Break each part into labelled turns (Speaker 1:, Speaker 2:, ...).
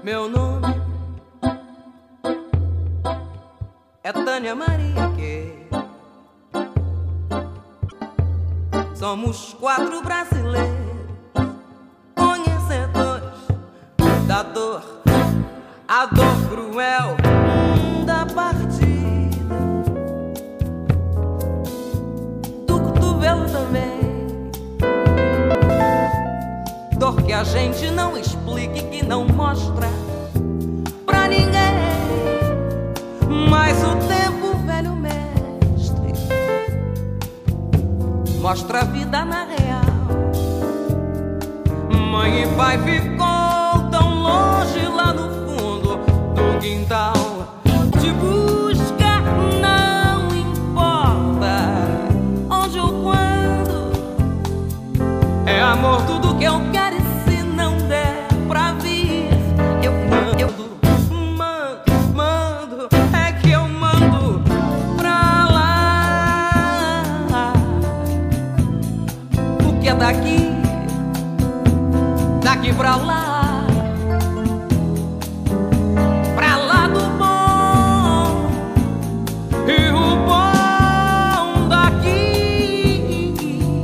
Speaker 1: Meu nome é Tânia Maria que somos 4 brasileiros conhecedores da dor, a dor cruel da partida, do cotovelo também. Dor que a gente não explica e que não mostra pra ninguém. Mas o tempo, velho mestre, mostra a vida na real. Mãe e pai ficou tão longe lá no fundo do quintal. Te buscar não importa onde ou quando. É amor tudo que eu quero. Daqui pra lá do bom, e o bom daqui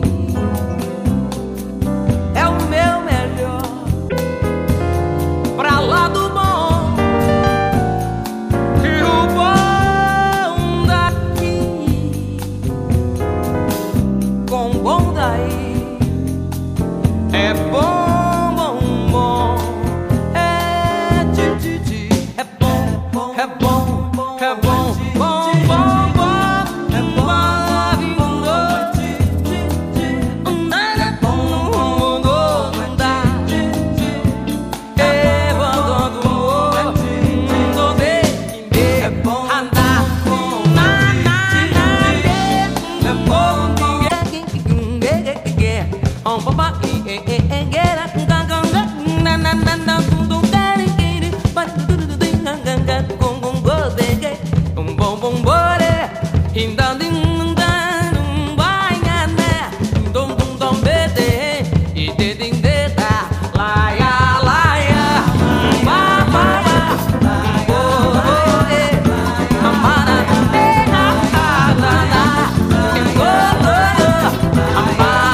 Speaker 1: é o meu melhor. Pra lá do bom, e o bom daqui com o bom daí é bom.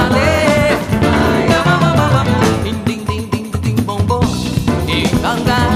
Speaker 1: Ganga